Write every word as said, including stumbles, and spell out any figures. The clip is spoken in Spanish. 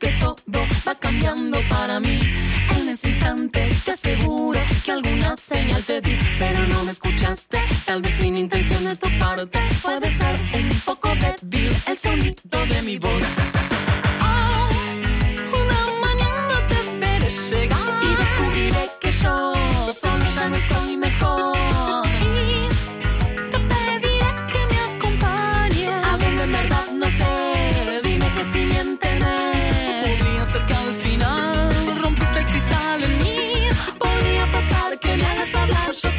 que todo va cambiando para mí. En ese instante te aseguro que alguna señal te di, pero no me escuchaste, tal vez sin intención de tu parte. Puede ser un poco débil el sonido de mi voz.